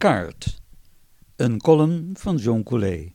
Kaart, een column van John Collet.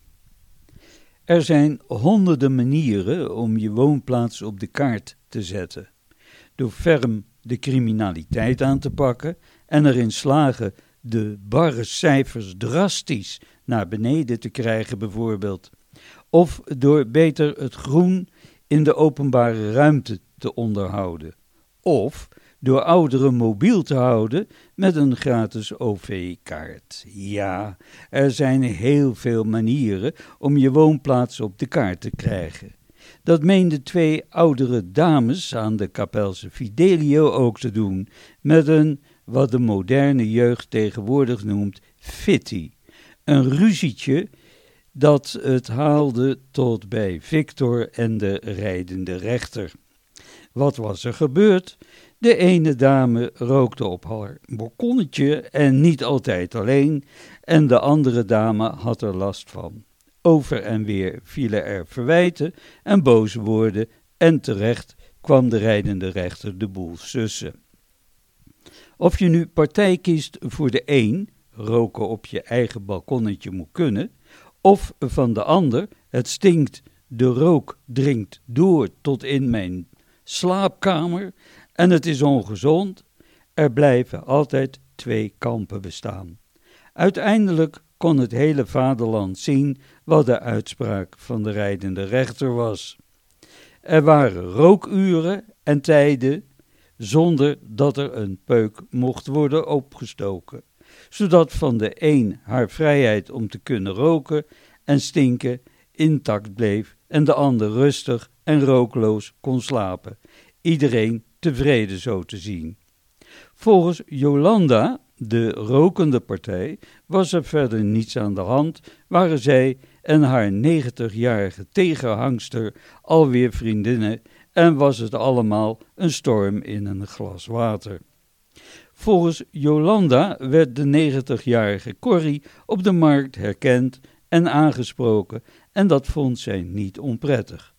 Er zijn honderden manieren om je woonplaats op de kaart te zetten. Door ferm de criminaliteit aan te pakken en erin slagen de barre cijfers drastisch naar beneden te krijgen bijvoorbeeld. Of door beter het groen in de openbare ruimte te onderhouden. Of door ouderen mobiel te houden met een gratis OV-kaart. Ja, er zijn heel veel manieren om je woonplaats op de kaart te krijgen. Dat meenden twee oudere dames aan de Kapelse Fidelio ook te doen, met een, wat de moderne jeugd tegenwoordig noemt, fitty. Een ruzietje dat het haalde tot bij Victor en de rijdende rechter. Wat was er gebeurd? De ene dame rookte op haar balkonnetje en niet altijd alleen, en de andere dame had er last van. Over en weer vielen er verwijten en boze woorden en terecht kwam de rijdende rechter de boel sussen. Of je nu partij kiest voor de een, roken op je eigen balkonnetje moet kunnen, of van de ander, het stinkt, de rook dringt door tot in mijn slaapkamer en het is ongezond, er blijven altijd twee kampen bestaan. Uiteindelijk kon het hele vaderland zien wat de uitspraak van de rijdende rechter was. Er waren rookuren en tijden zonder dat er een peuk mocht worden opgestoken, zodat van de een haar vrijheid om te kunnen roken en stinken intact bleef en de ander rustig en rookloos kon slapen. Iedereen tevreden zo te zien. Volgens Jolanda, de rokende partij, was er verder niets aan de hand, waren zij en haar 90-jarige tegenhangster alweer vriendinnen en was het allemaal een storm in een glas water. Volgens Jolanda werd de 90-jarige Corrie op de markt herkend en aangesproken en dat vond zij niet onprettig.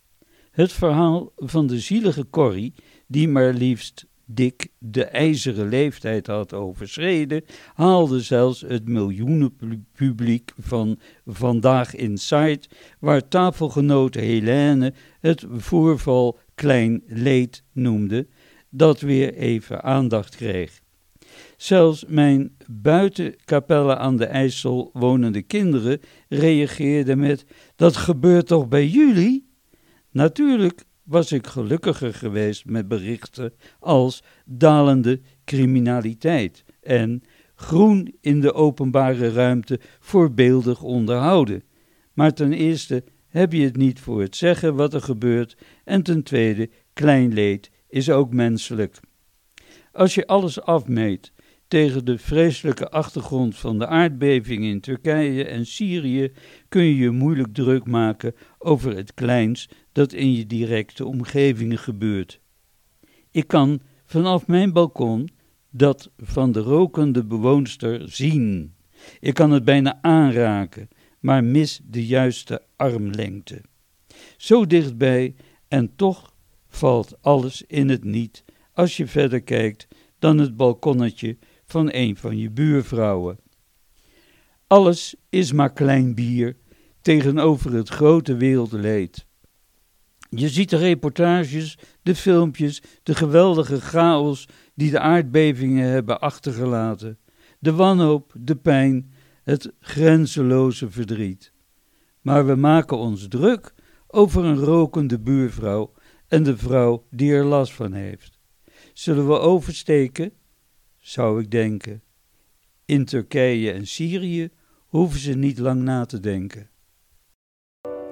Het verhaal van de zielige Corrie, die maar liefst dik de ijzeren leeftijd had overschreden, haalde zelfs het miljoenenpubliek van Vandaag Inside, waar tafelgenote Helene het voorval klein leed noemde, dat weer even aandacht kreeg. Zelfs mijn buiten Capelle aan de IJssel wonende kinderen reageerden met: "Dat gebeurt toch bij jullie?" Natuurlijk was ik gelukkiger geweest met berichten als dalende criminaliteit en groen in de openbare ruimte voorbeeldig onderhouden. Maar ten eerste heb je het niet voor het zeggen wat er gebeurt en ten tweede, klein leed is ook menselijk. Als je alles afmeet tegen de vreselijke achtergrond van de aardbeving in Turkije en Syrië kun je je moeilijk druk maken over het kleins dat in je directe omgeving gebeurt. Ik kan vanaf mijn balkon dat van de rokende bewoonster zien. Ik kan het bijna aanraken, maar mis de juiste armlengte. Zo dichtbij en toch valt alles in het niet als je verder kijkt dan het balkonnetje van een van je buurvrouwen. Alles is maar klein bier tegenover het grote wereldleed. Je ziet de reportages, de filmpjes, de geweldige chaos die de aardbevingen hebben achtergelaten, de wanhoop, de pijn, het grenzeloze verdriet. Maar we maken ons druk over een rokende buurvrouw en de vrouw die er last van heeft. Zullen we oversteken? Zou ik denken. In Turkije en Syrië hoeven ze niet lang na te denken.